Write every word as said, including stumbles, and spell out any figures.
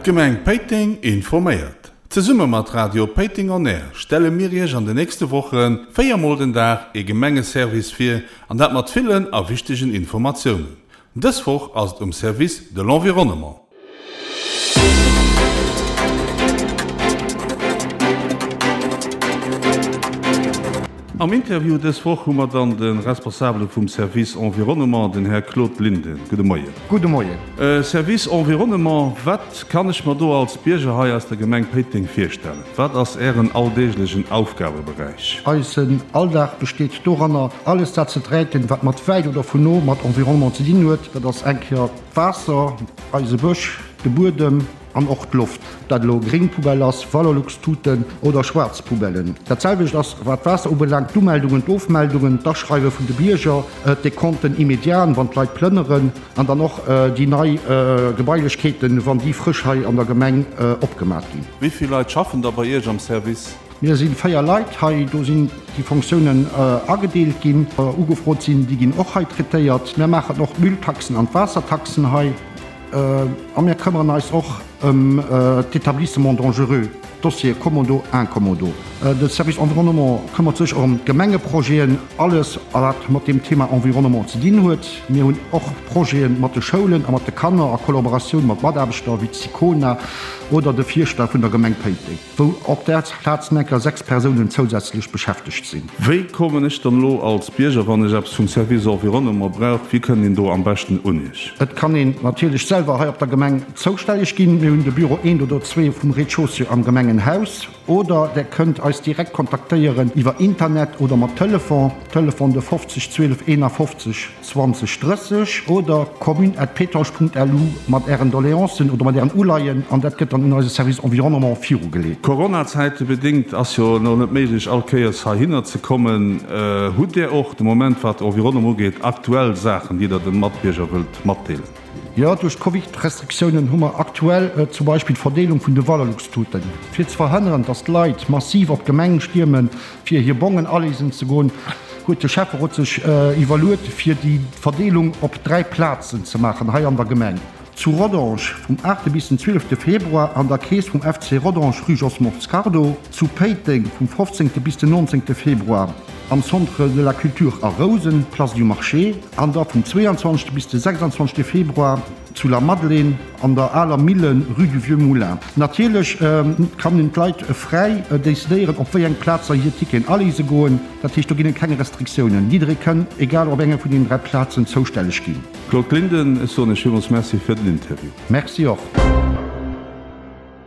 Gemeng Peiting informéiert. Ze Summe mat Radio Peiting on Air stelle mirch an de nächste Wochen Féiermol den Dag e Gemengeservice fir an dat mat villen a wichtigen Informationen. Desfoch ass um Service de l'Environnement. Am Interview des Woch hummer dann den Responsable vum Service Environnement, den Herr Claude Linden. Gute Moie. Gute Moie. Äh, Service Environnement, wat kann ich mir do als Biergerhai aus der Gemeng Peiting firstellen? Wat ass Ären alldeeglichen Aufgabebereich? Eisen Alldach besteht doranner alles dat ze träten, wat mat weit oder vun no mat Environnement ze dien huet, dat ass engker Wasser, Eise Busch, de Burdem, an och Luft, dat lo Greenpubellers, Wallerluxtuten oder Schwarzpubellen. Datselwech ass wat Wasser oberlangt Dumeldungen, Doofmeldungen, Dachschreibe vun de Bierger, äh, de konnten immedian, wann Leiit plënneren, an dann noch äh, die nei äh, Gebäilechketen, wann die Frischhei an der Gemeng äh, opgemat gin. Wieviel Leiit schaffen dabei ihr am Service? Wir sind feier Leiit hai do sind die Funktionen äh, agedeelt gin, äh, ugefrot sinn, die gin och treiert. Mer machet noch Mülltaxen an Wassertaxen hai. Äh, am mir këmmer neis och um, äh, d'Etablissement dangereux, Dossier Kommodo en Kommodo. Äh, de Service Environnement këmmert sech um Gemengeprojeen, alles wat mat dem Thema Environnement ze dien huet. Mir hunn och Projeen mat de Scholen, a mat de Kanner a Kollaboration mat Wadabestar wie Zikona oder de Viersta vun der Gemeng Peiting, wo op der Platznecker sechs Personen zusätzlich beschäftigt sind. Wéi kommen ich dann lo als Bierger, wann ich zum Service Environnement brauch, wie können den do am besten unig? Et kann den natürlich selber ha op der Gemeng zostellig gin, hun de Büro een oder zwei vum Rechaussee am Gemengenhaus, oder der könnt als direkt kontaktieren iwwer Internet oder mat Telefon, Telefon de fünfzig zwölf einundfünfzig zwanzig dreißig oder commun at petersch punkt l u mat Ären Doléanzen oder mat deren Uleiien, an dat gëtt an in Service Environnement vier gelegt. Corona-Zeite bedingt as jo no net méigich Alkeiers ha hinner ze kommen, äh, hut der och de Moment wat Environnement geht aktuell Sachen, die dat den Matbierger wild matdeelen. Ja, durch Covid-Restriktionen hummer aktuell äh, zum Beispiel Verdelung vun de Wallerluxtuten. Fi zu verhindern, dass Leiit massiv op Gemengen stürmen, fir hier Bongen allesen zu go. Gute Schäfer hat sich äh, evaluiert, fir die Verdelung op drei Plätzen zu machen, ha an der Gemeng. Zu Rodange vom achten bis zum zwölften Februar an der Käes vom F C Rodange Rujos Moscardo, zu Peiting vom fünfzehnten bis zum neunzehnten Februar am Centre de la Culture a Rosen, Place du Marché, an der vom zweiundzwanzigsten bis zum sechsundzwanzigsten Februar zu La Madeleine an der aller Millen Rue du Vieux Moulin. Natürlich ähm, kann den Leiit äh, frei äh, desideieren, op wie eng Plazer hier Ticken alle se goen, dat hicht gin keine Restriktionen. Niedrig können, egal ob enger von den drei Plätzen zostellig gehen. Claude Linden ist so eine schönes Merci für den Interview. Merci auch.